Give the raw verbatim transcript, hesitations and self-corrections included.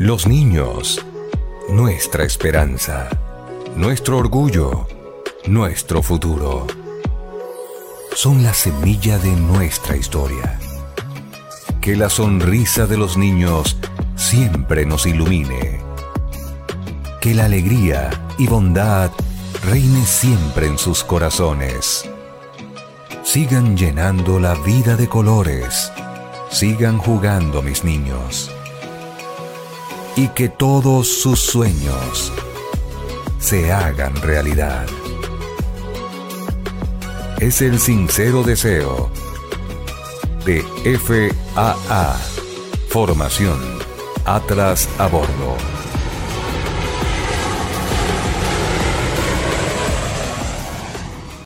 Los niños, nuestra esperanza, nuestro orgullo, nuestro futuro. Son la semilla de nuestra historia. Que la sonrisa de los niños siempre nos ilumine. Que la alegría y bondad reine siempre en sus corazones. Sigan llenando la vida de colores. Sigan jugando, mis niños. Y que todos sus sueños se hagan realidad. Es el sincero deseo de F A A, Formación Atlas a Bordo.